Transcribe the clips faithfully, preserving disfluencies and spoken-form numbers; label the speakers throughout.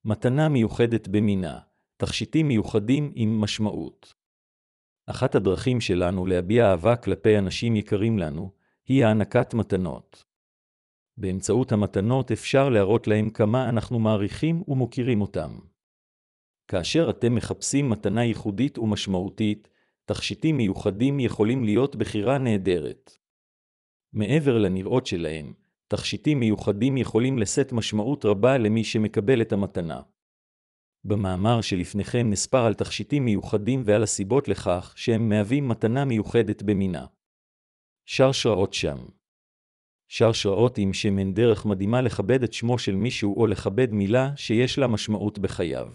Speaker 1: מתנה מיוחדת במינה, תכשיטים מיוחדים עם משמעות. אחת הדרכים שלנו להביע אהבה כלפי אנשים יקרים לנו, היא הענקת מתנות. באמצעות המתנות אפשר להראות להם כמה אנחנו מעריכים ומוקירים אותם. כאשר אתם מחפשים מתנה ייחודית ומשמעותית, תכשיטים מיוחדים יכולים להיות בחירה נהדרת. מעבר לנראות שלהם, תכשיטים מיוחדים יכולים לשאת משמעות רבה למי שמקבל את המתנה. במאמר שלפניכם נספר על תכשיטים מיוחדים ועל הסיבות לכך שהם מהווים מתנה מיוחדת במינה. שרשראות שם. שרשראות עם שמן דרך מדהימה לכבד את שמו של מישהו או לכבד מילה שיש לה משמעות בחייו.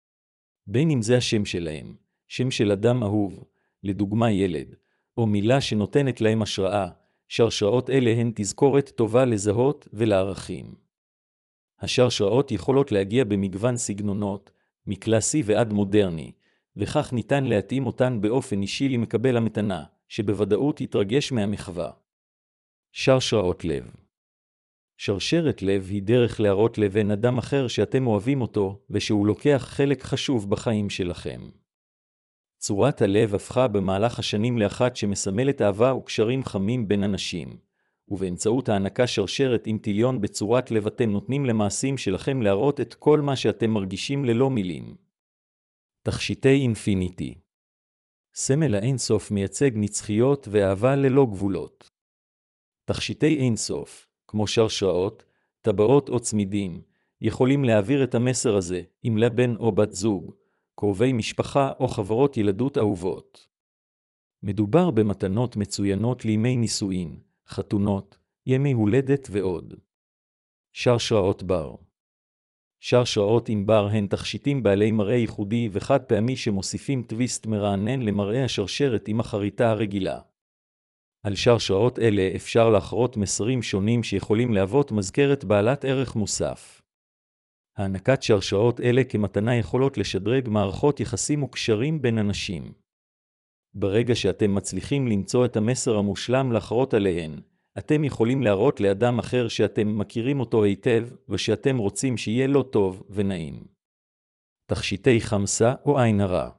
Speaker 1: בין אם זה השם שלהם, שם של אדם אהוב, לדוגמה ילד, או מילה שנותנת להם השראה, שרשראות אלה הן תזכורת טובה לזהות ולערכים. השרשראות יכולות להגיע במגוון סגנונות, מקלאסי ועד מודרני, וכך ניתן להתאים אותן באופן אישי למקבל המתנה, שבוודאות יתרגש מהמחווה. שרשראות לב. שרשרת לב היא דרך להראות לבן אדם אחר שאתם אוהבים אותו, ושהוא לוקח חלק חשוב בחיים שלכם. צורת הלב הפכה במהלך השנים לאחת שמסמלת אהבה וקשרים חמים בין אנשים, ובאמצעות הענקה שרשרת עם טיליון בצורת לב אתם נותנים למעשים שלכם להראות את כל מה שאתם מרגישים ללא מילים. תכשיטי אינפיניטי. סמל האינסוף מייצג נצחיות ואהבה ללא גבולות. תכשיטי אינסוף, כמו שרשראות, טבעות או צמידים, יכולים להעביר את המסר הזה, אם לבן או בת זוג, קרובי משפחה או חברות ילדות אהובות. מדובר במתנות מצוינות לימי נישואין, חתונות, ימי הולדת ועוד. שרשראות בר. שרשראות עם בר הן תכשיטים בעלי מראה ייחודי וחד פעמי שמוסיפים טוויסט מרענן למראה השרשרת עם החריטה הרגילה. על שרשראות אלה אפשר לחרות מסרים שונים שיכולים להוות מזכרת בעלת ערך מוסף. הענקת שרשראות אלה כמתנה יכולות לשדרג מערכות יחסים וקשרים בין אנשים. ברגע שאתם מצליחים למצוא את המסר המושלם לחרות עליהן, אתם יכולים להראות לאדם אחר שאתם מכירים אותו היטב ושאתם רוצים שיהיה לו טוב ונעים. תכשיטי חמסה או עין הרע.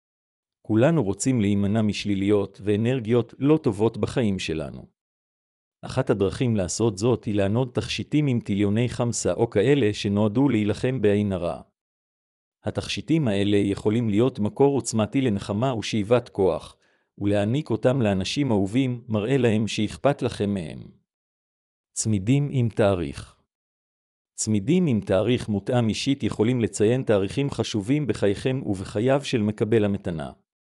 Speaker 1: כולנו רוצים להימנע משליליות ואנרגיות לא טובות בחיים שלנו. אחת הדרכים לעשות זאת היא לענוד תכשיטים עם טיליוני חמסה או כאלה שנועדו להילחם בעין הרע. התכשיטים האלה יכולים להיות מקור עוצמתי לנחמה ושאיבת כוח, ולהעניק אותם לאנשים אהובים מראה להם שאכפת לכם מהם. צמידים עם תאריך. צמידים עם תאריך מותאם אישית יכולים לציין תאריכים חשובים בחייכם ובחייו של מקבל המתנה.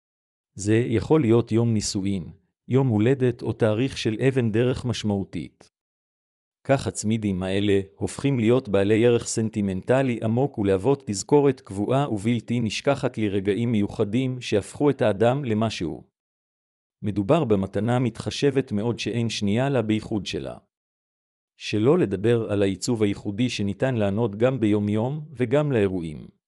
Speaker 1: זה יכול להיות יום נישואין, יום הולדת או תאריך של אבן דרך משמעותית. כך הצמידים האלה הופכים להיות בעלי ערך סנטימנטלי עמוק ולהוות תזכורת קבועה ובלתי נשכחת לרגעים מיוחדים שהפכו את האדם למשהו. מדובר במתנה מתחשבת מאוד שאין שנייה לה בייחוד שלה. שלא לדבר על העיצוב הייחודי שניתן לענוד גם ביום יום וגם לאירועים.